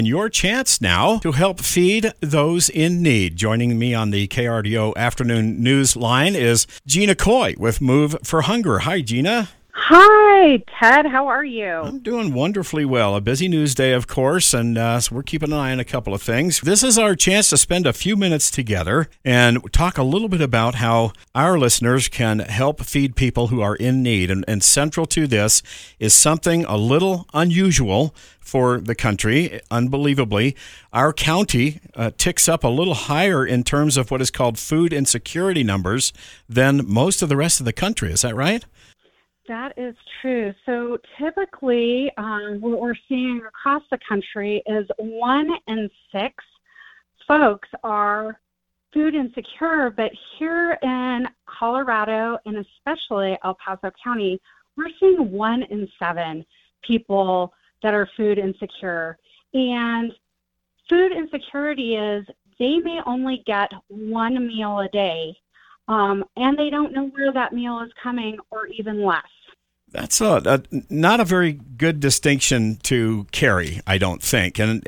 Your chance now to help feed those in need. Joining me on the KRDO Afternoon News line is Gina Coy with Move for Hunger. Hi, Gina. Hi, Ted. How are you? I'm doing wonderfully well. A busy news day, of course, and so we're keeping an eye on a couple of things. This is our chance to spend a few minutes together and talk a little bit about how our listeners can help feed people who are in need. And central to this is something a little unusual for the country. Unbelievably, our county ticks up a little higher in terms of what is called food insecurity numbers than most of the rest of the country. Is that right? That is true. So typically what we're seeing across the country is 1 in 6 folks are food insecure, but here in Colorado and especially El Paso County, we're seeing 1 in 7 people that are food insecure. And food insecurity is they may only get one meal a day, and they don't know where that meal is coming or even less. That's not a very good distinction to carry, I don't think. And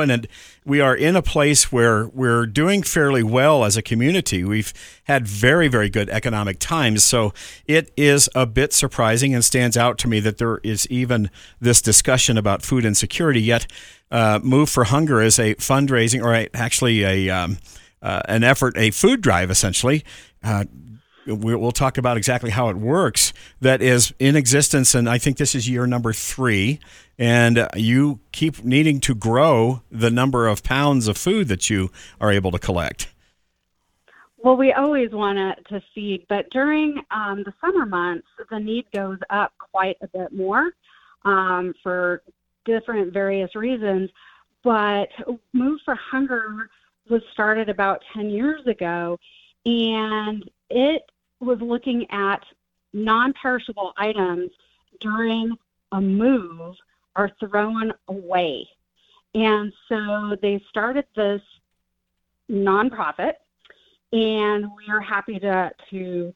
we are in a place where we're doing fairly well as a community. We've had very, very good economic times. So it is a bit surprising and stands out to me that there is even this discussion about food insecurity. Yet Move for Hunger is a fundraising, or actually an effort, a food drive, essentially. We'll talk about exactly how it works, that is in existence, and I think this is year number 3, and you keep needing to grow the number of pounds of food that you are able to collect. Well, we always want to feed, but during the summer months, the need goes up quite a bit more for different various reasons, but Move for Hunger was started about 10 years ago, and it was looking at non-perishable items during a move are thrown away. And so they started this nonprofit, and we are happy to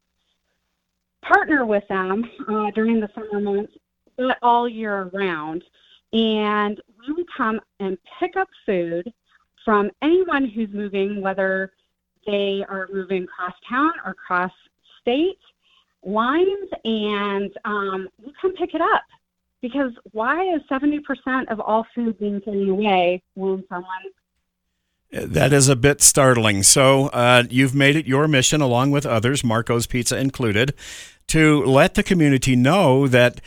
partner with them during the summer months, but all year round. And we will come and pick up food from anyone who's moving, whether they are moving cross town or cross state lines, and we come pick it up. Because why is 70% of all food being thrown away when someone... That is a bit startling. So you've made it your mission, along with others, Marco's Pizza included, to let the community know that,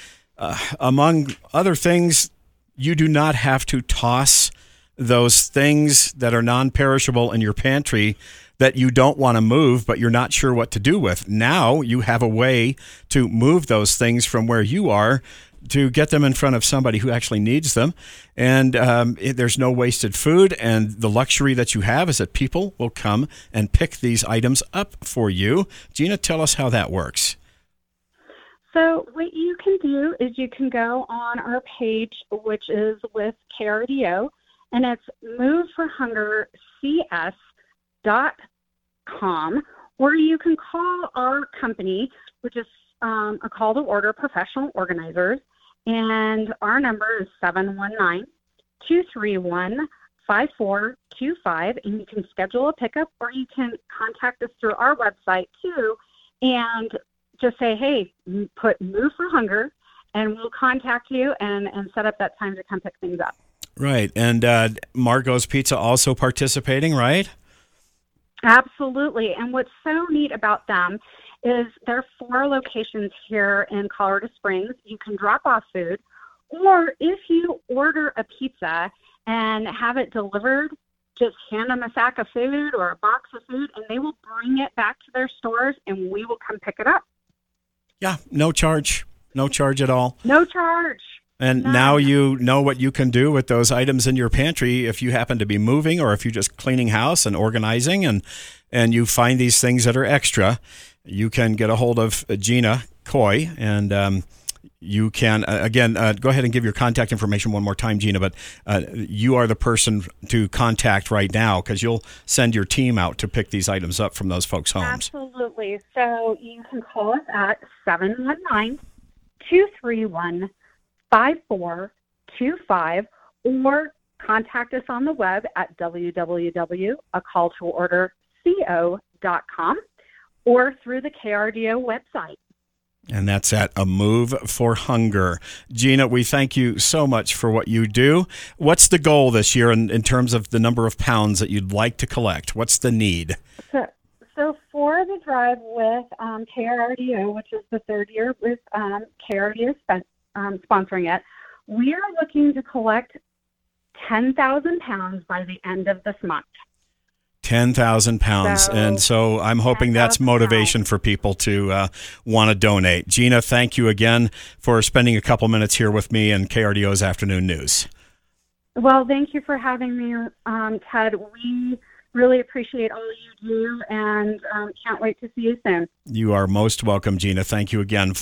among other things, you do not have to toss those things that are non-perishable in your pantry that you don't want to move, but you're not sure what to do with. Now you have a way to move those things from where you are to get them in front of somebody who actually needs them. And there's no wasted food. And the luxury that you have is that people will come and pick these items up for you. Gina, tell us how that works. So what you can do is you can go on our page, which is with KRDO, and it's moveforhungercs.com, or you can call our company, which is a call to order professional organizers, and our number is 719-231-5425, and you can schedule a pickup, or you can contact us through our website too, and just say, hey, put Move for Hunger, and we'll contact you and set up that time to come pick things up. Right. And Marco's Pizza also participating, right? Absolutely. And what's so neat about them is there are 4 locations here in Colorado Springs. You can drop off food, or if you order a pizza and have it delivered, just hand them a sack of food or a box of food, and they will bring it back to their stores, and we will come pick it up. Yeah, no charge. No charge at all. No charge. And now you know what you can do with those items in your pantry if you happen to be moving, or if you're just cleaning house and organizing, and you find these things that are extra. You can get a hold of Gina Coy, and you can, again, go ahead and give your contact information one more time, Gina, but you are the person to contact right now, because you'll send your team out to pick these items up from those folks' homes. Absolutely. So you can call us at 719-231-5425, or contact us on the web at www.acalltoorderco.com or through the KRDO website. And that's at A Move for Hunger. Gina, we thank you so much for what you do. What's the goal this year in terms of the number of pounds that you'd like to collect? What's the need? So for the drive with KRDO, which is the third year with KRDO sponsoring it, we are looking to collect 10,000 pounds by the end of this month. 10,000 pounds. And so I'm hoping that's motivation for people to want to donate. Gina, thank you again for spending a couple minutes here with me and KRDO's Afternoon News. Well, thank you for having me, Ted. We really appreciate all you do and can't wait to see you soon. You are most welcome, Gina. Thank you again.